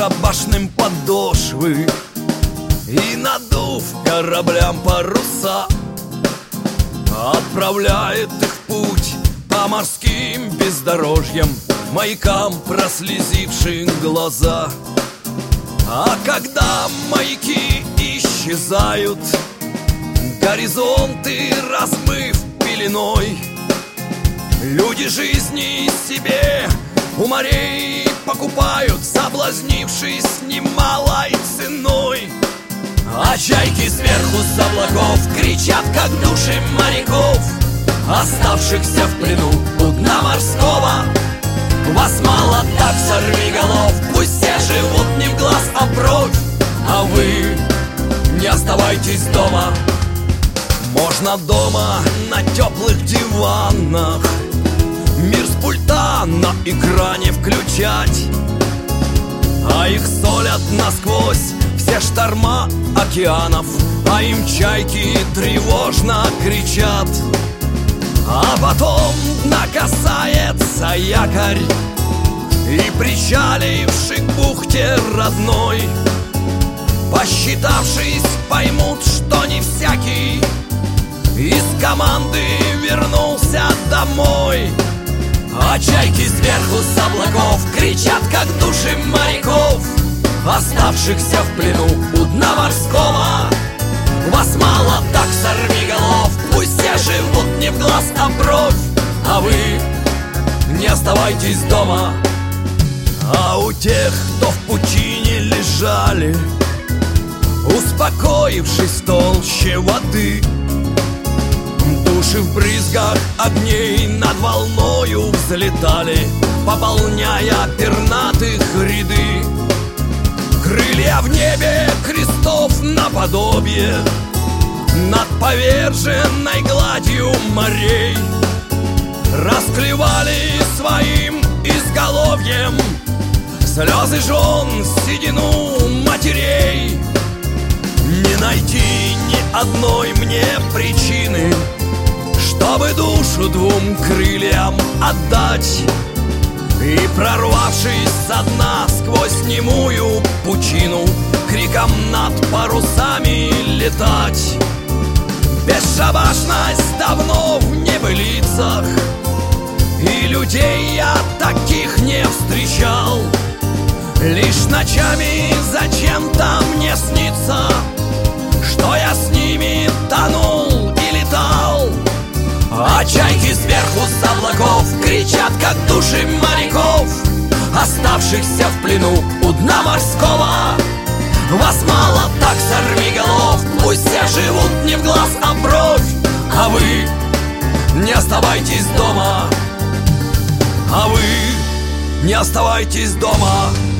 бесшабашным подошвы и, надув кораблям паруса, отправляет их в путь по морским бездорожьям, маякам прослезившим глаза. А когда маяки исчезают, горизонты размыв пеленой, люди жизни себе у морей покупают, соблазнившись немалой ценой. А чайки сверху с облаков кричат, как души моряков, оставшихся в плену у дна морского. Вас мало, так сорвиголов, пусть все живут не в глаз, а в бровь, а вы не оставайтесь дома. Можно дома на теплых диванах мир с пульта на экране включать, а их солят насквозь все шторма океанов, а им чайки тревожно кричат. А потом дна касается якорь, и причаливший к бухте родной, посчитавшись, поймут, что не всякий из команды вернулся домой. А чайки сверху с облаков кричат, как души моряков, оставшихся в плену у дна морского. Вас мало, так сорвиголов, пусть все живут не в глаз, а в бровь, а вы не оставайтесь дома. А у тех, кто в пучине лежали, успокоившись в толще воды, души в брызгах огней над волною взлетали, пополняя пернатых ряды. Крылья в небе крестов наподобие над поверженной гладью морей расклевали своим изголовьем слезы жен, седину матерей. Не найти ни одной мне причины, чтобы душу двум крыльям отдать и, прорвавшись со дна сквозь немую пучину, криком над парусами летать. Бесшабашность давно в небылицах, и людей я таких не встречал. Лишь ночами зачем-то мне снится, что я с ними тонул и летал. А чайки сверху с облаков кричат, как души моряков, оставшихся в плену у дна морского. Вас мало, так сорвиголов, пусть все живут не в глаз, а в бровь, а вы не оставайтесь дома, а вы не оставайтесь дома.